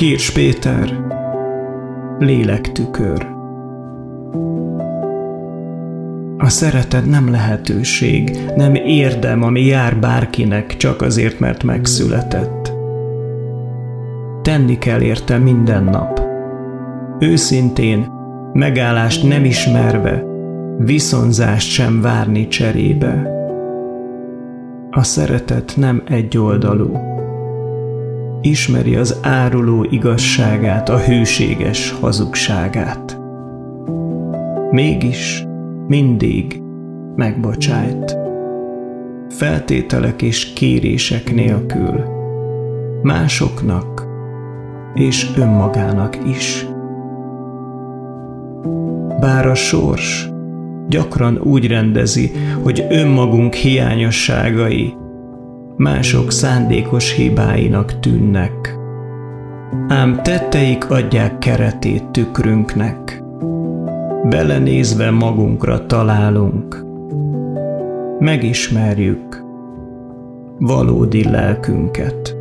Kirsch Péter, lélektükör. A szeretet nem lehetőség, nem érdem, ami jár bárkinek csak azért, mert megszületett. Tenni kell érte minden nap. Őszintén, megállást nem ismerve, viszonzást sem várni cserébe. A szeretet nem egyoldalú. Ismeri az áruló igazságát, a hűséges hazugságát. Mégis mindig megbocsájt. Feltételek és kérések nélkül. Másoknak és önmagának is. Bár a sors gyakran úgy rendezi, hogy önmagunk hiányosságai mások szándékos hibáinak tűnnek, ám tetteik adják keretét tükrünknek. Belenézve magunkra találunk, megismerjük valódi lelkünket.